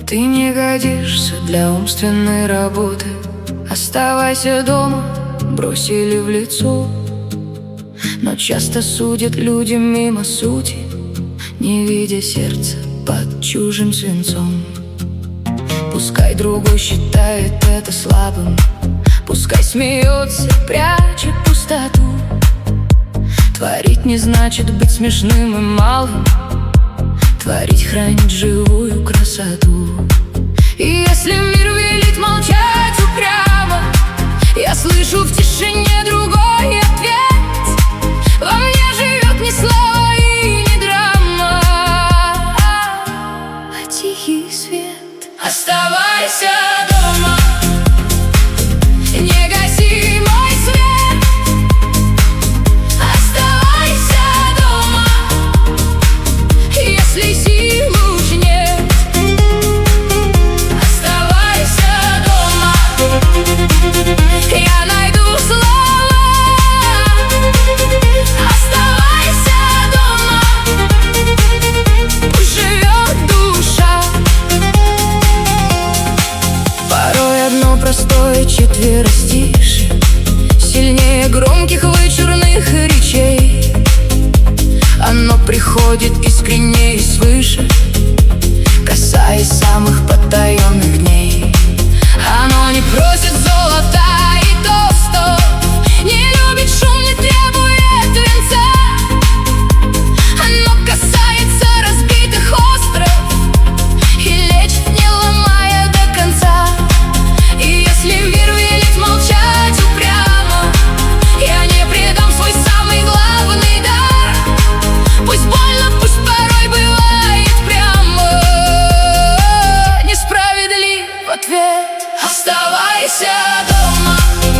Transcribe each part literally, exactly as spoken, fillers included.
Ты не годишься для умственной работы. Оставайся дома, бросили в лицо. Но часто судят люди мимо сути, не видя сердца под чужим свинцом. Пускай другой считает это слабым, пускай смеется, прячет пустоту. Творить не значит быть смешным и малым, творить, хранить живую красоту. И если мир велит молчать упрямо, я слышу в тишине другой ответ. Во мне живет не слава и не драма, а тихий свет. Оставайся дома, не гаси мой свет. Оставайся дома, если сил уж нет. Оставайся дома, я найду слова. Оставайся дома, пусть живет душа. Порой одно простое четверостишье сильнее громких вычурных речей. Оно приходит искренне и свыше, касаясь самых потаенных дней. Оно не просит золота и тостов, не любит шум, не требует венца. Оно касается разбитых остров и лечит, не ломая до конца. И если мир велит молчать упрямо, я не предам свой самый главный дар. Пусть больно, пусть порой бывает прямо, несправедлив ответ. Оставайся дома,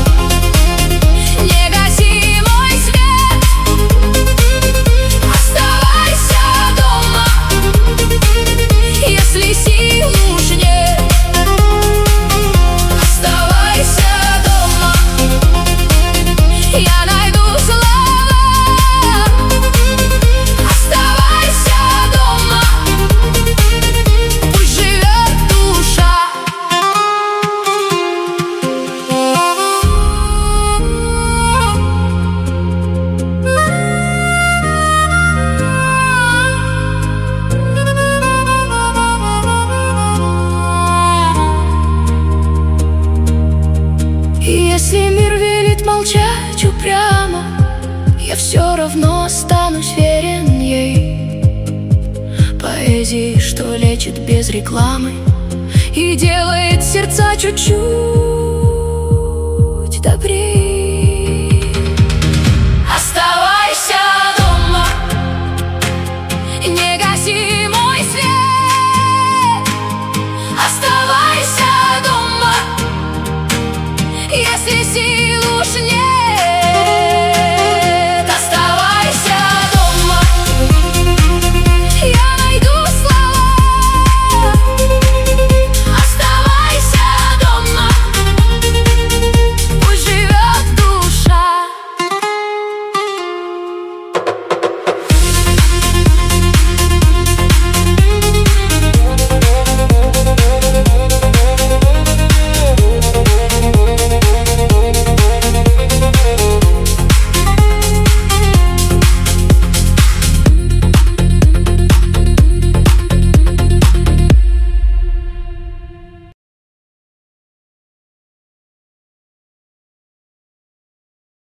не гаси мой свет. Оставайся дома, если сил уж нет. Оставайся дома, я найду слова. Оставайся дома, пусть живет душа. И если мир велит молчать упрямо, я все равно останусь верен ей. Поэзии, что лечит без рекламы и делает сердца чуть-чуть добрее.